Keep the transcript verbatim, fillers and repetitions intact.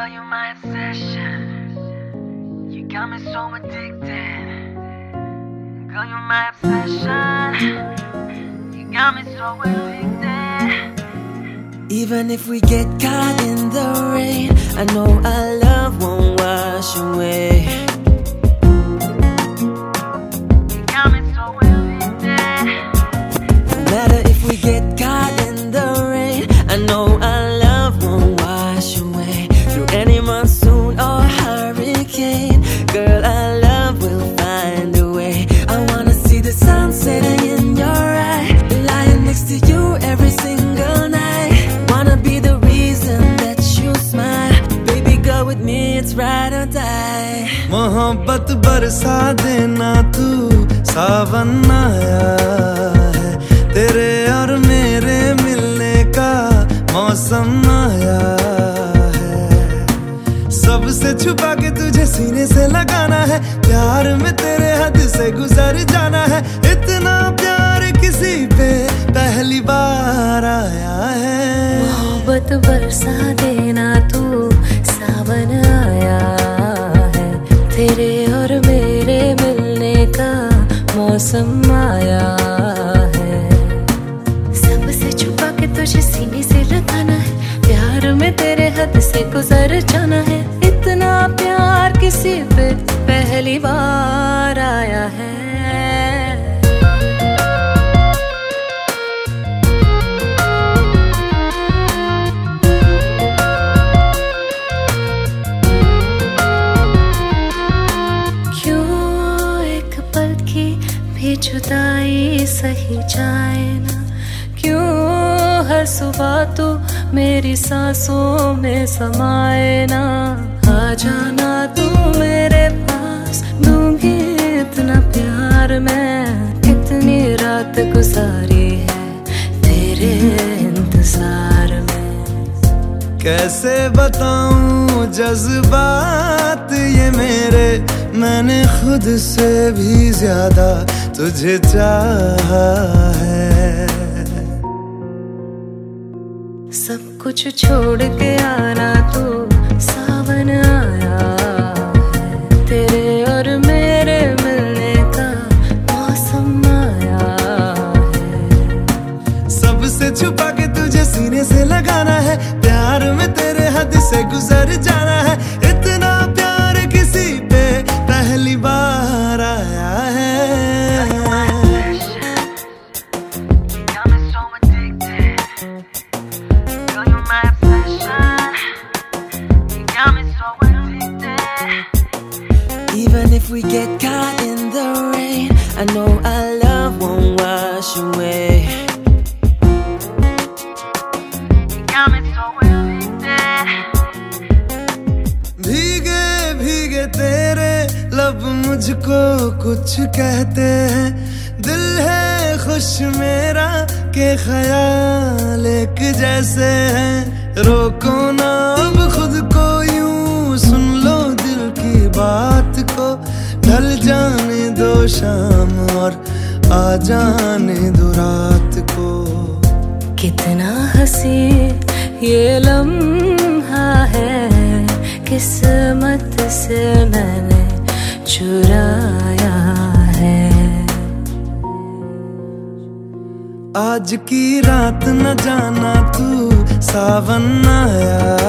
Girl, you're my obsession. You got me so addicted. Girl, you're my obsession. You got me so addicted. Even if we get caught in the rain, I know our love won't wash away. You got me so addicted. No matter if we get caught in the rain, I know our love won't wash away. Through any monsoon or hurricane, girl, our love will find a way. I wanna see the sun setting in your eye, lying next to you every single night. Wanna be the reason that you smile. Baby, go with me, it's ride or die. मोहब्बत बरसा देना तू, सावन आया है। तेरे और मेरे मिलने का मौसम आया है। सबसे छुपा के तुझे सीने से लगाना है। प्यार में तेरे हद से गुजर जाना है। इतना प्यार किसी पे पहली बार आया है। मोहब्बत बरसा देना तू, सावन आया है। तेरे और मेरे मिलने का मौसम आया है। सबसे छुपा के तुझे सीने से लगाना है। प्यार में तेरे हद से गुजर जाना है। इतना प्यार किसी पे पहली बार आया है। जुदाई सही जाए ना, क्यों हर सुबह तू मेरी सांसों में समाए ना। आ जाना तू मेरे पास, दूंगी इतना प्यार मैं। कितनी रात गुजारी है तेरे इंतजार में। कैसे बताऊं जज्बात ये मेरे, मैंने खुद से भी ज्यादा तुझे चाहा है। सब कुछ छोड़ के आना तू, सावन आया है। तेरे और मेरे मिलने का मौसम आया है। सबसे छुपा के तुझे सीने से लगाना है। प्यार में तेरे हद से गुजर जाना है। इतना प्यार किसी पे पहली बार आया है। Even if we get caught in the rain, I know our love won't wash away. भीगे भीगे तेरे लब मुझको कुछ कहते हैं। दिल है खुश मेरा के ख्याल एक जैसे हैं। रोको ना अब खुद को, यूं सुन लो दिल की बात को। ढल जाने दो शाम और आ जाने दो रात को। कितना हंसी ये लम्हा है, किस्मत से मैंने चुराया है। आज की रात न जाना तू, सावन आया